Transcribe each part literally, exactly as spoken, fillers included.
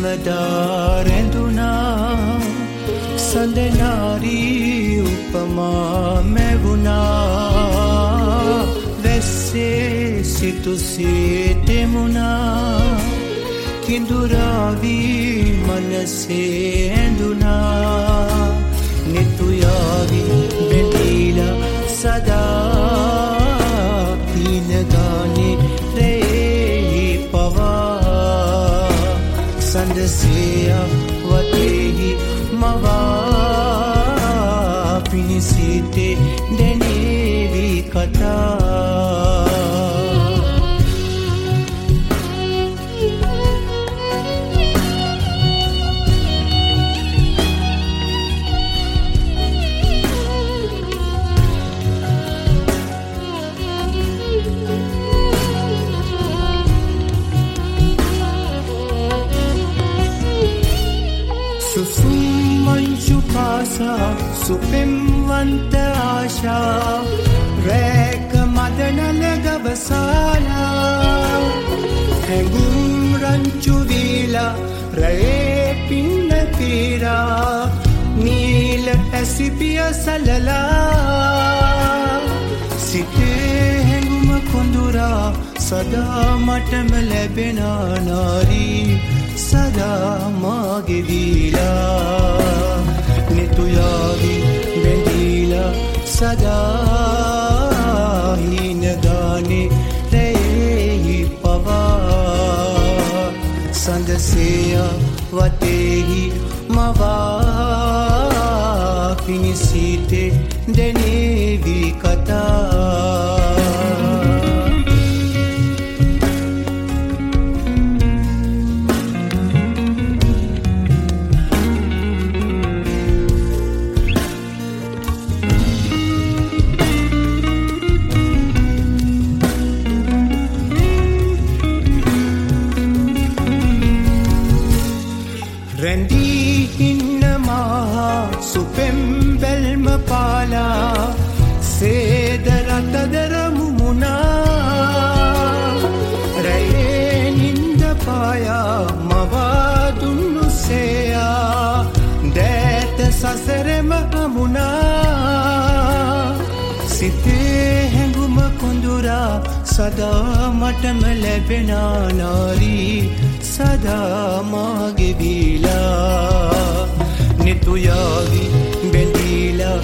සැමදාරැඳුනා සඳනාරී උපමා මැවුනා වැස්සේ සිතුසේ දෙමුණා කිඳුරාවී මනසේ ඇඳුනා නිතුයාවී බැඳීලා සදා පීනගානේ රැයෙහි පවා සඳසෙය වතෙහි මවා පිණිසිතේ දැනේවි කතා සුපෙම්වන්ත ආශා රැක මදනල ගවසාලා හැඟුම් රංචු වීලා රැයේ පින්න පීරා නීල ඇසිපිය සලලා සිතේ හැඟුම කොඳුරා සදා මටම ලැබෙන නාරී සදා මාගේ වීලා නිතුයාවී බැඳීලා සදා හීනගානේ රැයෙහි පවා සඳසෙය වතෙහි මවා පිණිසිතේ දැනේවි කතා සසරම අමුණා සිතේ හැඟුම කොඳුරා සදා මටම ලැබෙන නාරී සදා මාගේ වීලා නිතුයාවී බැඳීලා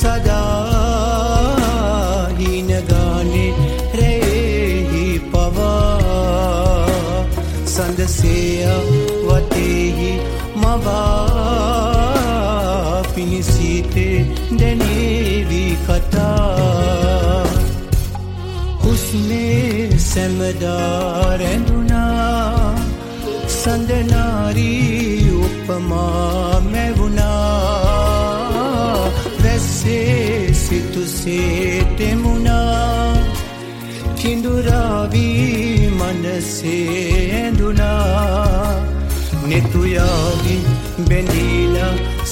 සදා හීනගානේ රැයෙහි පවා සඳසෙය වතෙහි මවා පිණිසිතේ දැනේවි කතා හුස්නේ සැමදා රැඳුනා සඳනාරී උපමා මැවුනා වැස්සේ සිතුසේ දෙමුණා කිඳුරාවී මනසේ ඇඳුනා නිතුයාවී බැඳීලා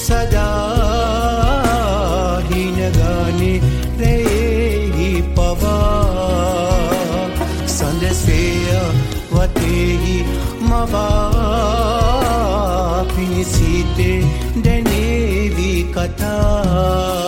සදා හීනගානේ රැයෙහි පවා සඳසෙය වතෙහි මවා පිණිසිතේ දැනේවි කතා